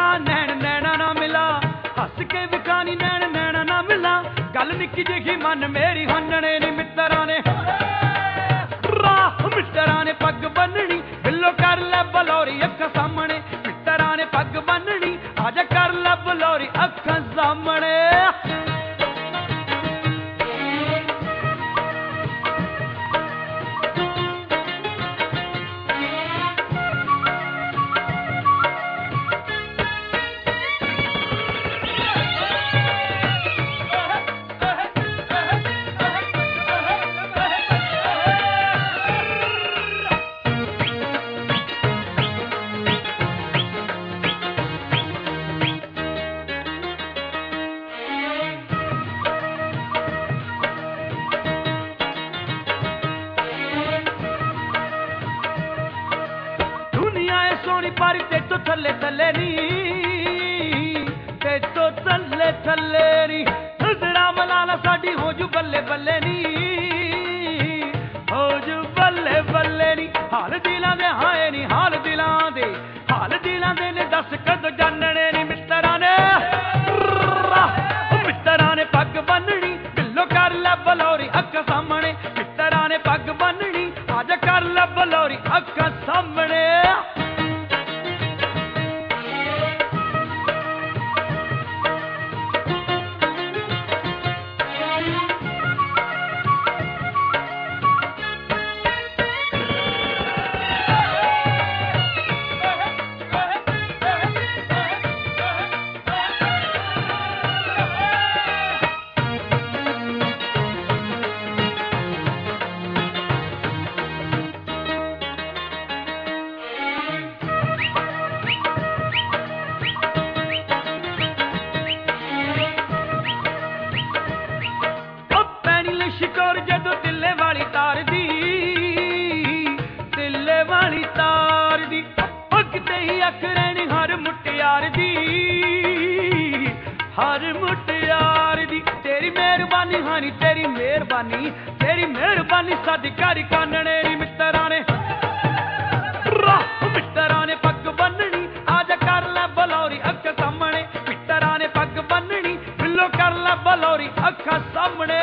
नैन नैना ना मिला हस के विखानी नैन नैना ना मिला गल निक्की जिही मन मेरी हन्नने नी मित्तरां ने मित्तरां ने पग बन्ननी बिल्लो कर लै बलौरी अखां सामने मित्तरां ने पग बन्ननी आजा कर लै बलौरी अखां सामने पर तेतो थले थले नी तेतो थले थले नी हसड़ा मलाला साडी हो जू बल्ले बल्ले नी हो जू बल्ले बल्ले नी हाल दिलां दे हाए नी हाल दिलां दे ने दस कदों जानने नी मित्तरां ने पग बन्ननी बिल्लो कर लै बलौरी अखां सामने मित्तरां ने पग बन्ननी आजा कर लै बलौरी अखां सामने शिकोर जदों तिल्ले वाली तार दी भगते ही अख रैनी हर मुटियार दी तेरी मेहरबानी हानी तेरी मेहरबानी साडी कारी कानने नी मित्तरां ने पग बन्ननी आजा कर लै बलौरी अखां सामने मित्तरां ने पग बन्ननी बिल्लो कर लै बलौरी अखां सामने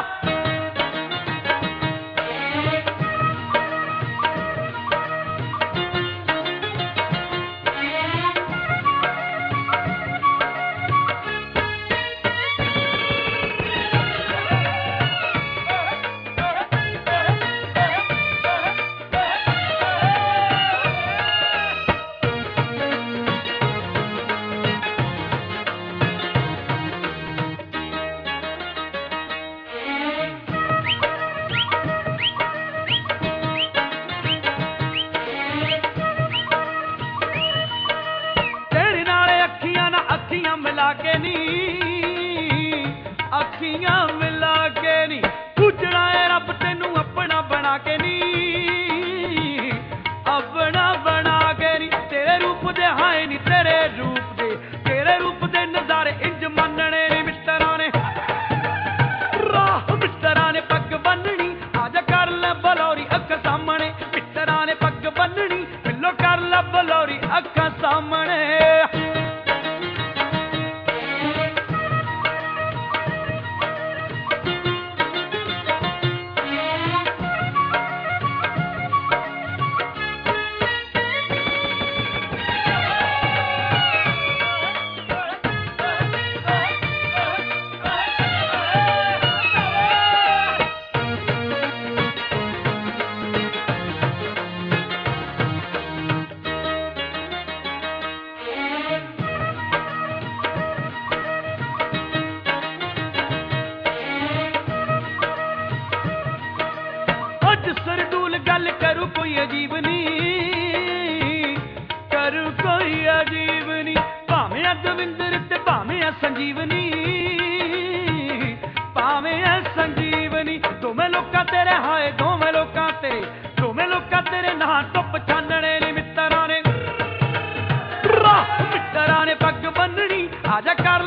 अखियां मिला के नी पूजना है रब तेनू अपना बना के नी तेरे रूप दे हाय नी तेरे रूप दे नजारे इंज मनने नी मित्तरां ने पग बन्ननी आजा कर लै बलौरी अखां सामने मित्तरां ने पग बन्ननी बिल्लो कर लै बलौरी अखां सामने गल करूं कोई अजीब नी भावें दविंदर ते भावें संजीवनी दोवें लोकां तेरे हाय दोवें लोकां तेरे ना धुप छानने नी मित्तरां ने पग बन्ननी आजा कर